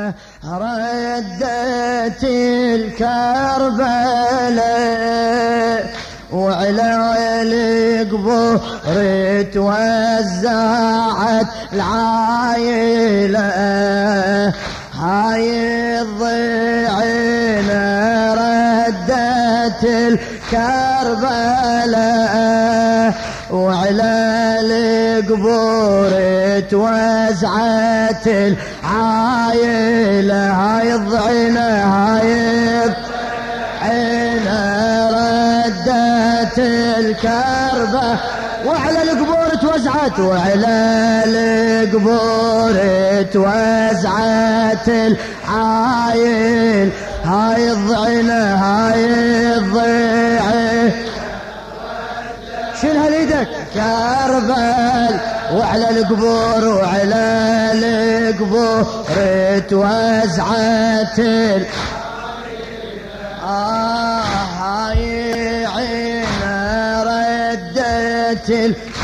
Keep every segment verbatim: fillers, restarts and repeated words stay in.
ردت الكربلاء وعلى القبور توزعت العايلة هاي الضيعين ردت الكربلاء وعلى القبور توزعت العايلة هاي الضيعين هاي الضيعين ردت الكربلاء وعلى القبور توزعت وعلى القبور توزعت العايل هاي الضعينة هاي الضيعين شيلها ليدك كربل وعلى القبور وعلى القبور توزعت آه هاي عين ردت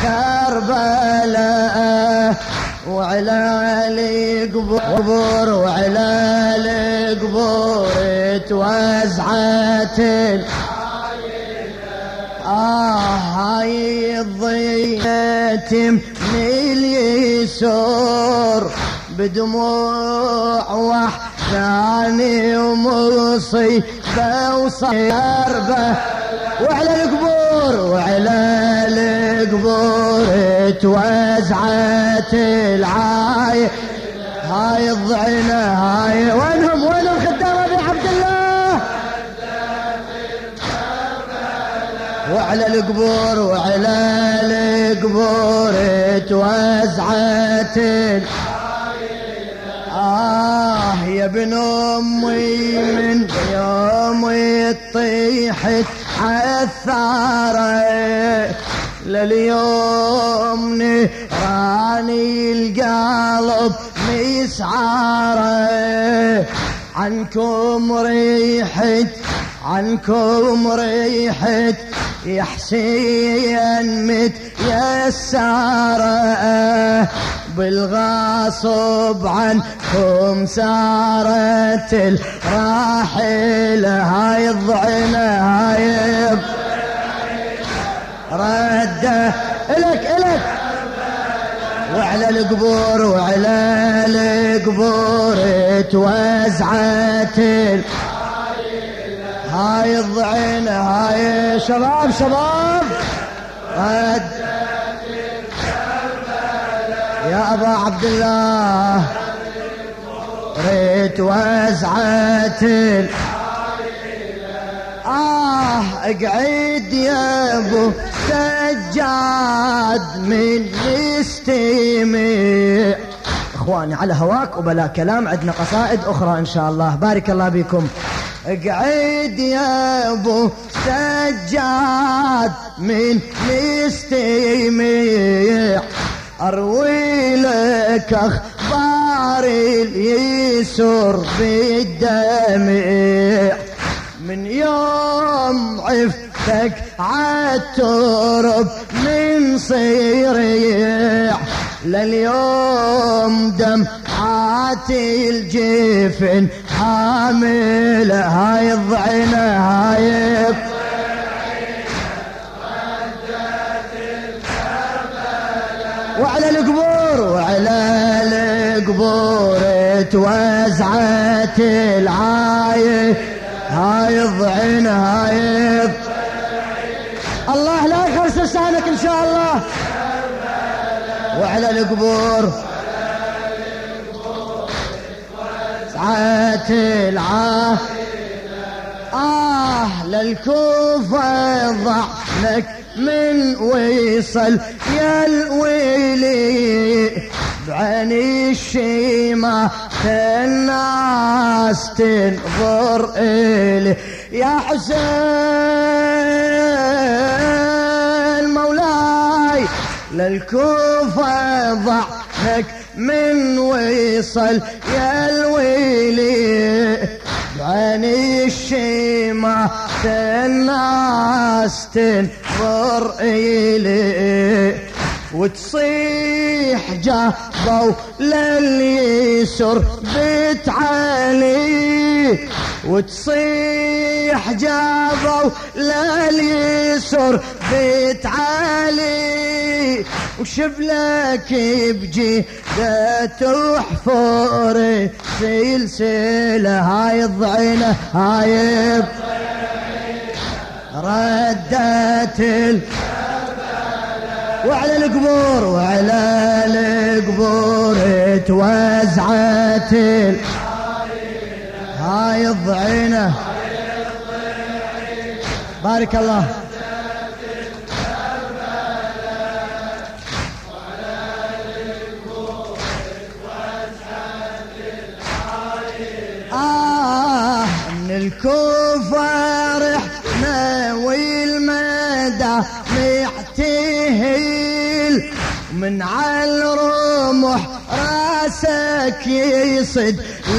الكربلاء وعلى القبور وعلى القبور توزعت آه هاي الضيعة من اليسور بدموع وحزاني ومصيبة وصربة وعلى القبور وعلى القبور توزعت العاية هاي الضعينة هاي وينهم وينهم خدام ابي عبد الله وعلى القبور وعلى القبور توزعت آه يا ابن أمي من يومي طيحت عالثارة لليوم نراني القلب مسعارة عنكم ريحت عنكم ريحت يا حسين متيسارة بالغاصب عنكم سارت الراحلة هاي الضعينة هاي رده إلك إلك وعلى القبور وعلى القبور توزعت هاي الضعينة هاي شباب شباب رد يا أبا عبد الله ريت وزعت آه اقعد يا ابو سجاد من يستمع اخواني على هواك وبلا كلام عندنا قصائد اخرى ان شاء الله بارك الله بكم اقعد يا ابو سجاد من يستمع اروي لك اخبار اليسر بالدمع من يوم عفتك عالترب من صيريع لليوم دمعات الجفن حاملة هاي الضعينة هاي وعلى القبور وعلى القبور توزعت العاية هاي الضعينة هاي الله لا يخرس لسانك ان شاء الله وعلى القبور توزعت العاية آه للكوفة ضعنك من ويصل يا الويلي بعيني الشيمة الناس تنظر إلي يا حسين مولاي للكوفة ضعنك من ويصل يا الويلي بعيني الشيمة الناس تنظر إلي وتصيح جابوا لليسر بيت علي، وتصيح جابوا لليسر بيت علي، وشبلك بجيدة وحفوري سلسلة هاي الضعينة هاي ردت ال وعلى القبور وعلى القبور توزعت ال هاي الضعينة. بارك الله. آه من الكوفة رحنا والمدى محتهل، من عالرمح راسك يصد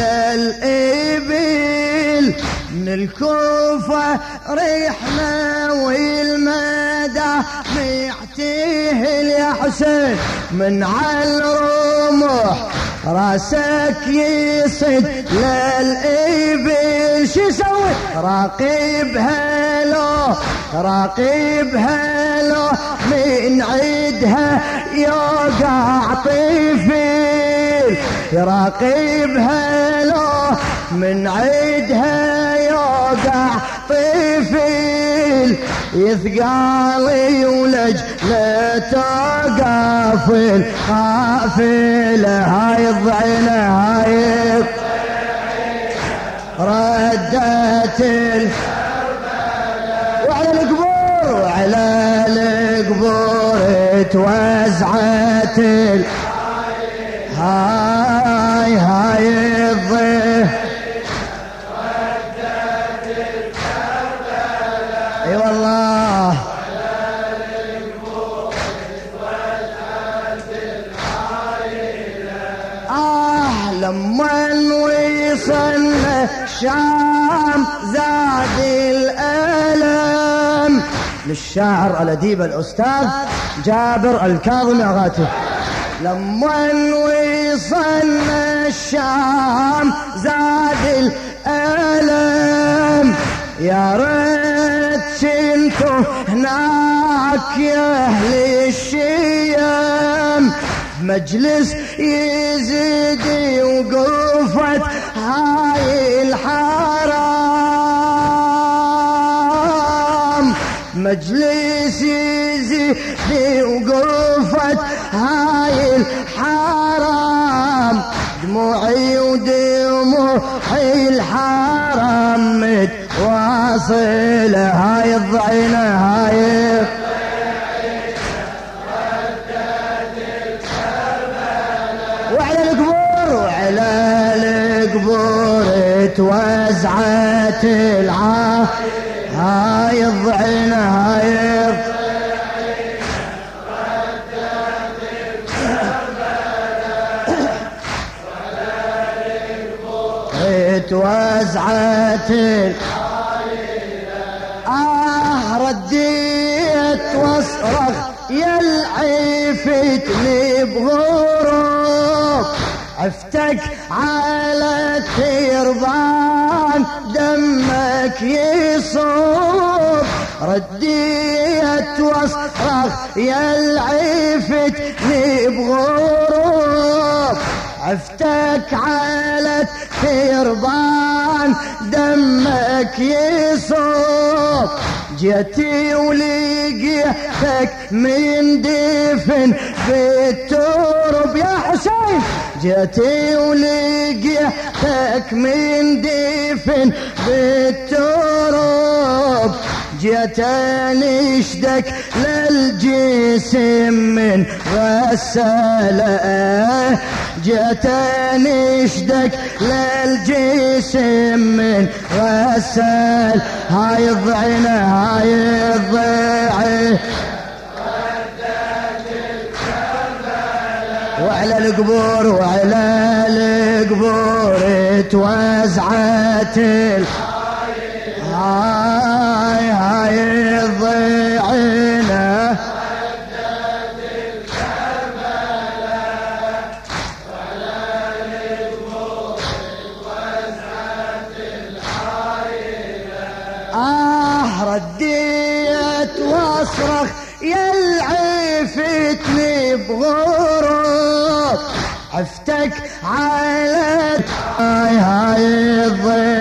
للإبل، من الكوفة رحنا والمدى محتهل يا حسين، من عالرمح راسك يصد للإبل، شو يسوي راقب هلو راقب هلو من عيدها يوقع طفل، راقب هلو من عيدها يوقع طفل، يثقالي ولج لا توقف القافلة هاي الضعينة هاي ردت ال وعلى القبور وعلى القبور توزعت ال هاي هاي الضيف اي والله آه لما وصلنا الشام زاد الألم، للشاعر الأديب الأستاذ جابر الكاظمي أغاتي. لما وصلنا الشام زاد الألم، يا ريت كنتوا هناك يا أهل الشيام، مجلس يزيد وقفت هاي الحرام، مجلس يزيد وقفت هاي الحرام، دموعي ودموعي الحرام متواصلة هاي الضعينة هاي وعلى القبور وعلى القبور توزعت العا هاي الضعينة هاي توزعت آه رديت واصرخ يا العفتني بغروب، عفتك على الثيربان دمك يصوب، رديت واصرخ يا العفتني بغروب، عفتك على الثيربان دمك يصوب، جيتي ولقيتك من دفن في الترب يا حسين، جيتي ولقيتك من دفن في الترب، جيت انشدك للجسم من غسالة، جيت انشدك للجسم من غسال هاي الضعينة هاي الضعينة وعلى القبور وعلى القبور توزعت هاي هاي الضعينة آه رديت واصرخ يلعفتني بغرور عفتك على هاي هاي الضيق